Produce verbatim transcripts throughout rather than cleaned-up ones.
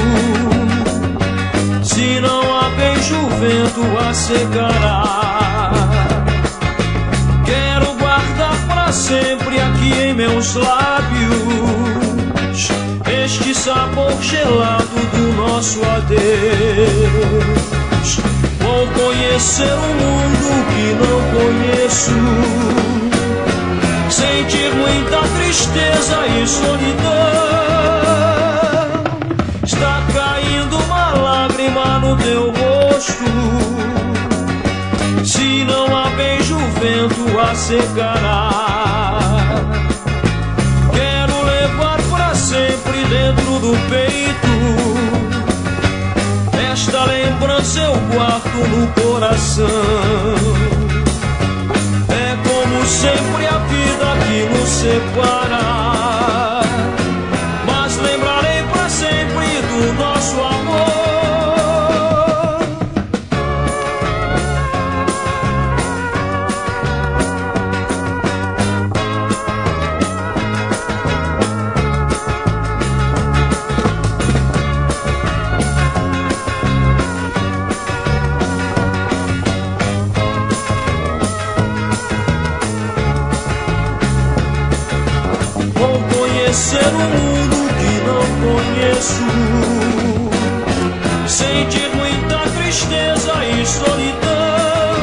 Se não há beijo, o vento a secará. Quero guardar pra sempre aqui em meus lábios este sabor gelado do nosso adeus. Vou conhecer um mundo que não conheço, sentir muita tristeza e solidão. Está caindo uma lágrima no teu rosto. Se não há beijo, o vento a secará. Quero levar pra sempre dentro do peito esta lembrança, eu guardo no coração. É como sempre a vida que nos separa, mas lembrarei pra sempre do nosso amor. Conhecer um mundo que não conheço, sentir muita tristeza e solidão.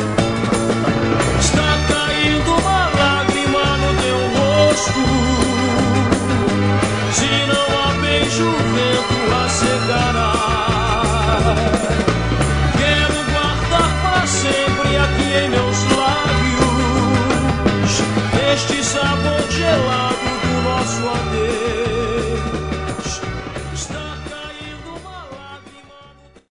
Está caindo uma lágrima no teu rosto. Se não há beijo, o vento a secará.